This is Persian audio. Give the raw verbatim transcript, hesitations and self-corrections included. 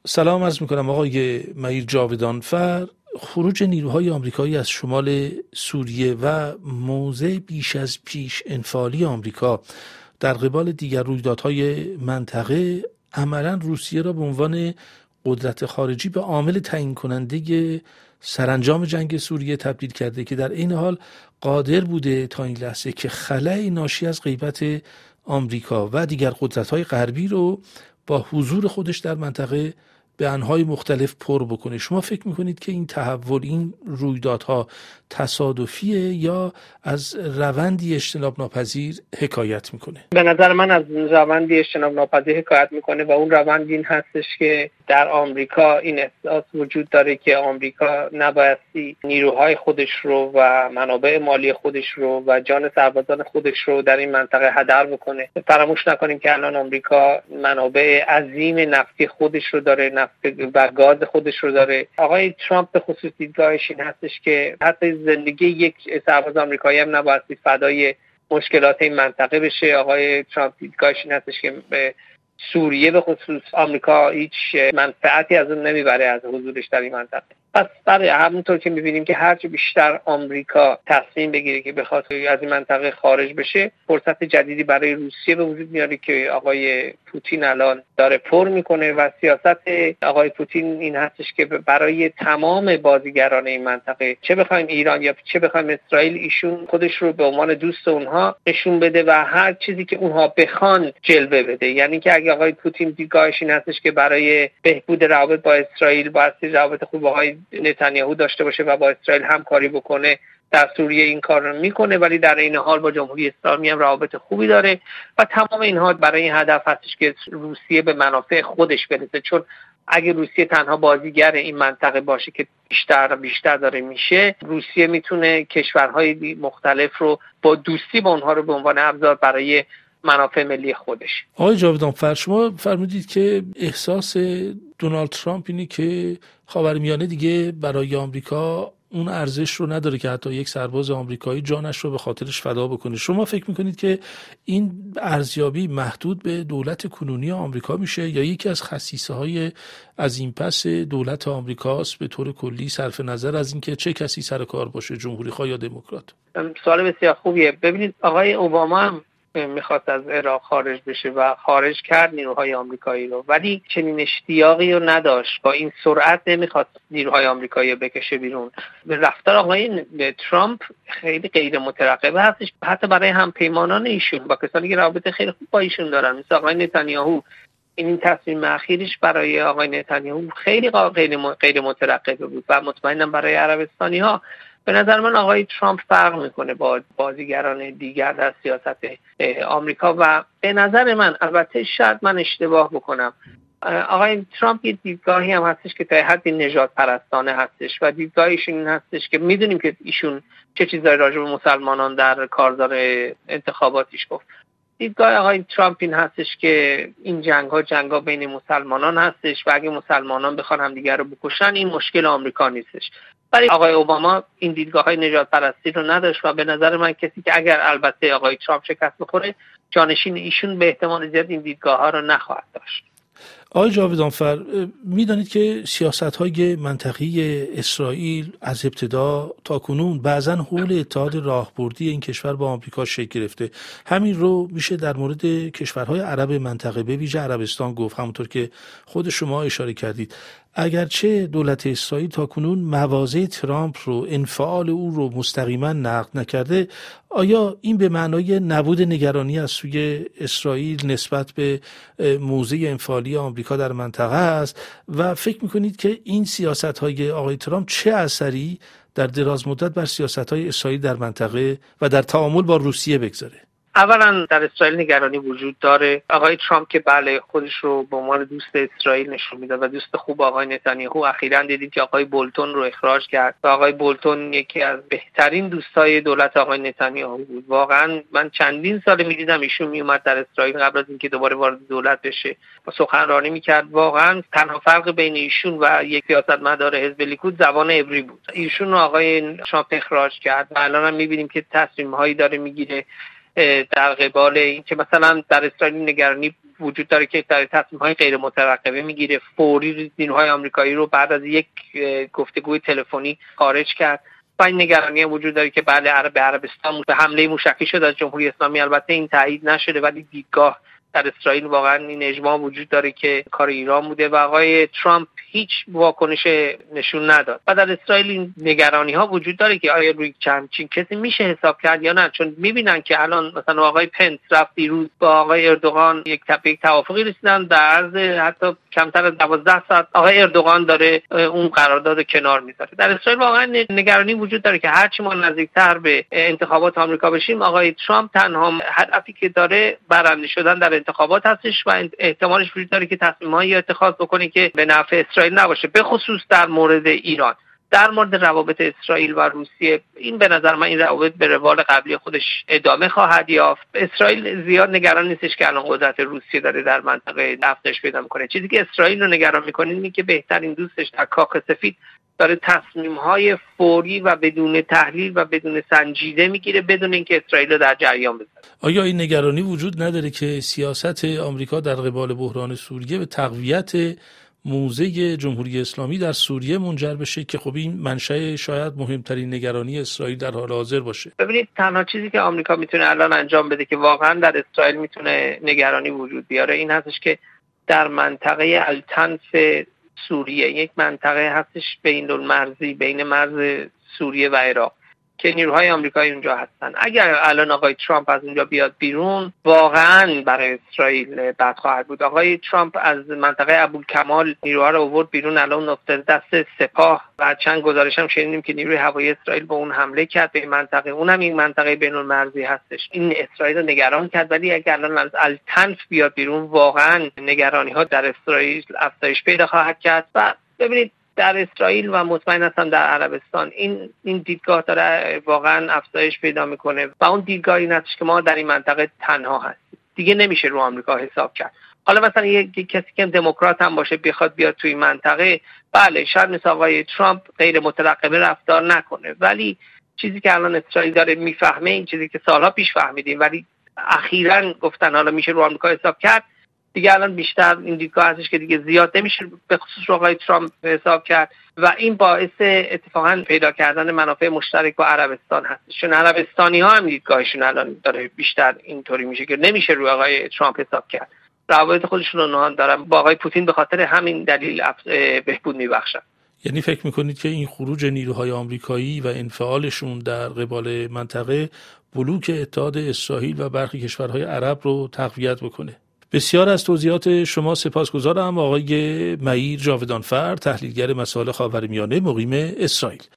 سلام عرض میکنم آقای مهیر جاویدانفر. خروج نیروهای آمریکایی از شمال سوریه و موضع بیش از پیش انفعالی آمریکا در قبال دیگر رویدادهای منطقه عملاً روسیه را به عنوان قدرت خارجی به عامل تعیین کننده سرانجام جنگ سوریه تبدیل کرده که در این حال قادر بوده تا این لحظه که خلأ ناشی از غیبت آمریکا و دیگر قدرت‌های غربی رو با حضور خودش در منطقه به انواع مختلف پر بکنه. شما فکر میکنید که این تحول، این رویدادها تصادفیه یا از روندی اجتناب ناپذیر حکایت میکنه؟ به نظر من از روندی اجتناب ناپذیر حکایت میکنه و اون روند این هستش که در آمریکا این احساس وجود داره که آمریکا نبایستی نیروهای خودش رو و منابع مالی خودش رو و جان سربازان خودش رو در این منطقه هدر بکنه. فراموش نکنیم که الان آمریکا منابع عظیم نفتی خودش رو داره، نفت و گاز خودش رو داره. آقای ترامپ به خصوص دیدگاهش این هستش که حتی زندگی یک سرباز آمریکایی هم نبایستی فدای مشکلات این منطقه بشه. آقای ترامپ دیدگاهش این هستش که به سوریه به خصوص آمریکا هیچ منفعتی از اون نمیبره از حضورش در این منطقه. پس برای همونطور که میبینیم که هرچه بیشتر آمریکا تصمیم بگیره که بخواد از این منطقه خارج بشه، فرصت جدیدی برای روسیه به وجود میاره که آقای پوتین الان داره پر میکنه و سیاست آقای پوتین این هستش که برای تمام بازیگران این منطقه، چه بخوایم ایران یا چه بخوایم اسرائیل، ایشون خودش رو به عنوان دوست اونها نشون بده و هر چیزی که اونها بخوان جلوه بده. یعنی که اگه آقای پوتین دیدگاهش این هستش که برای بهبود روابط با اسرائیل باید روابط خوب با آقای نتانیاهو داشته باشه و با اسرائیل همکاری بکنه، در سوریه این کار رو میکنه، ولی در این حال با جمهوری اسلامی هم روابط خوبی داره و تمام اینها برای این هدف هستش که روسیه به منافع خودش برسه. چون اگه روسیه تنها بازیگر این منطقه باشه که بیشتر و بیشتر داره میشه، روسیه میتونه کشورهای مختلف رو با دوستی با اونها رو به عنوان ابزار برای منافع ملی خودش. آقای جاویدانفر، شما فرمودید که احساس دونالد ترامپ اینه که خاورمیانه دیگه برای آمریکا اون ارزش رو نداره که حتی یک سرباز آمریکایی جانش رو به خاطرش فدا بکنه. شما فکر میکنید که این ارزیابی محدود به دولت کنونی آمریکا میشه یا یکی از خصیصه های از این پس دولت آمریکاست به طور کلی، صرف نظر از اینکه چه کسی سر کار باشه، جمهوری خواه یا دموکرات؟ سوال بسیار خوبیه. ببینید آقای اوباما هم میخواست از عراق خارج بشه و خارج کرد نیروهای آمریکایی رو، ولی چنین اشتیاقی رو نداشت، با این سرعت نمیخواست نیروهای آمریکایی رو بکشه بیرون. به رفتار آقای ترامپ خیلی غیر مترقبه هستش، حتی برای همپیمانان ایشون با کسانی که رابطه خیلی خوب با ایشون دارن، مثل آقای نتانیاهو. این تصمیم اخیرش برای آقای نتانیاهو خیلی غیر غیر مترقبه بود و مطمئنم برای عربستانی ها. به نظر من آقای ترامپ فرق میکنه با بازیگران دیگر در سیاست آمریکا و به نظر من، البته شاید من اشتباه بکنم، آقای ترامپ یه دیدگاهی هم هستش که تا حدی نژاد پرستانه هستش و دیدگاهشون این هستش که میدونیم که ایشون چه چیزایی راجع به مسلمانان در کارزار انتخاباتیش گفت. دیدگاه آقای ترامپ این هستش که این جنگ ها جنگ ها بین مسلمانان هستش و اگه مسلمانان بخوان هم دیگر رو بکشن این مشکل آمریکا نیستش. ولی آقای اوباما این دیدگاه های نژاد پرستی رو نداشت و به نظر من کسی که اگر البته آقای ترامپ شکست بخوره، جانشین ایشون به احتمال زیاد این دیدگاه ها رو نخواهد داشت. آقای جاویدانفر، میدانید که سیاست‌های منطقی اسرائیل از ابتدا تا کنون بعضاً حول اتحاد راهبردی این کشور با آمریکا شکل گرفته. همین رو میشه در مورد کشورهای عرب منطقه به ویژه عربستان گفت، همونطور که خود شما اشاره کردید. اگرچه دولت اسرائیل تا کنون مواضع ترامپ رو، انفعال او رو مستقیما نقد نکرده، آیا این به معنای نبود نگرانی از سوی اسرائیل نسبت به موضع انفعالی آمریکا در منطقه است و فکر میکنید که این سیاست‌های آقای ترامپ چه اثری در دراز مدت بر سیاست‌های اسرائیل در منطقه و در تعامل با روسیه بگذاره؟ اولا در اسرائیل نگرانی وجود داره. آقای ترامپ که بله خودش رو به عنوان دوست اسرائیل نشون میداد و دوست خوب آقای نتانیاهو، اخیراً دیدیم که آقای بولتون رو اخراج کرد و آقای بولتون یکی از بهترین دوستای دولت آقای نتانیاهو بود. واقعاً من چندین سال میدیدم ایشون میومد در اسرائیل قبل از اینکه دوباره وارد دولت بشه و سخنرانی میکرد. واقعاً تنها فرق بین ایشون و یک سیاستمدار حزب لیکود زبان عبری بود. ایشون رو آقای ترامپ اخراج کرد و الان هم میبینیم که تصمیم‌هایی داره میگیره در قبال این که مثلا در اسرائیل نگرانی وجود داره که در تصمیم‌های غیر مترقبه میگیره. فوری نیروهای آمریکایی رو بعد از یک گفتگوی تلفنی خارج کرد و این نگرانی وجود داره که بله عرب عربستان به حمله موشکی شد از جمهوری اسلامی. البته این تایید نشده ولی دیدگاه در اسرائیل واقعا این اجماع وجود داره که کار ایران بوده و آقای ترامپ هیچ واکنش نشون نداد. و در اسرائیل این نگرانی ها وجود داره که آیا روی همچین کسی میشه حساب کرد یا نه، چون میبینن که الان مثلا آقای پنس رفت دیروز با آقای اردوغان یک یک توافقی رسیدن در عرض حتی کمتر از دوازده ساعت آقای اردوغان داره اون قرارداد کنار میذاره. در اسرائیل واقعا نگرانی وجود داره که هرچی ما نزدیکتر به انتخابات آمریکا بشیم آقای ترامپ تنها هدفی که داره برنده شدن در انتخابات هستش و احتمالش وجود داره که تصمیم‌هایی اتخاذ بکنه که به نفع اسرائیل نباشه، به خصوص در مورد ایران. در مورد روابط اسرائیل و روسیه این به نظر من این روابط به روال قبلی خودش ادامه خواهد یافت. اسرائیل زیاد نگران نیستش که الان قدرت روسیه داره در منطقه افزایش پیدا میکنه. چیزی که اسرائیل رو نگران میکنه اینه که بهترین دوستش در کاخ سفید داره تصمیم‌های فوری و بدون تحلیل و بدون سنجیده میگیره بدون اینکه اسرائیل رو در جریان بذاره. آیا این نگرانی وجود نداره که سیاست آمریکا در قبال بحران سوریه به تقویت موضع جمهوری اسلامی در سوریه منجر بشه که خب این منشأ شاید مهمترین نگرانی اسرائیل در حال حاضر باشه؟ ببینید تنها چیزی که آمریکا میتونه الان انجام بده که واقعا در اسرائیل میتونه نگرانی وجود بیاره این هستش که در منطقه التنف سوریه، یک منطقه هستش بین المرزی بین مرز سوریه و عراق که نیروهای آمریکایی اونجا هستن. اگر الان آقای ترامپ از اونجا بیاد بیرون واقعا برای اسرائیل بد خواهد بود. آقای ترامپ از منطقه ابوالکمال نیروها رو آورد بیرون، الان افتاده دست سپاه و چند گزارش هم شنیدیم که نیروی هوایی اسرائیل به اون حمله کرد به این منطقه، اونم این منطقه بین المرزی هستش. این اسرائیل رو نگران کرد ولی اگر الان از التنف بیاد بیرون واقعا نگرانی ها در اسرائیل افزایش پیدا خواهد کرد. و ببینید در اسرائیل و مطمئن هستم در عربستان این این دیدگاه داره واقعا افزایش پیدا میکنه و اون دیدگاه این هستش که ما در این منطقه تنها هستیم، دیگه نمیشه رو آمریکا حساب کرد. حالا مثلا یک کسی که دموکرات هم باشه بخواد بیاد توی منطقه، بله شاید مثل آقای ترامپ غیر مترقبه رفتار نکنه، ولی چیزی که الان اسرائیل داره میفهمه، این چیزی که سالها پیش فهمیدیم ولی اخیراً گفتن حالا میشه رو آمریکا حساب کرد، دیگه الان بیشتر این دیدگاه هستش که دیگه زیاد نمیشه به خصوص رو آقای ترامپ حساب کرد و این باعث اتفاقا پیدا کردن منافع مشترک با عربستان هست. چون عربستانی ها هم دیدگاهشون الان داره بیشتر اینطوری میشه که نمیشه روی آقای ترامپ حساب کرد. روابط خودشون رو نهان دارن با آقای پوتین به خاطر همین دلیل بهبود میبخشن. یعنی فکر میکنید که این خروج نیروهای آمریکایی و انفعالشون در قبال منطقه بلوک اتحاد اسرائیل و برخی کشورهای عرب رو تقویت بکنه؟ بسیار از توضیحات شما سپاسگزارم آقای معیر جاودانفر، تحلیلگر مسائل خاورمیانه مقیم اسرائیل.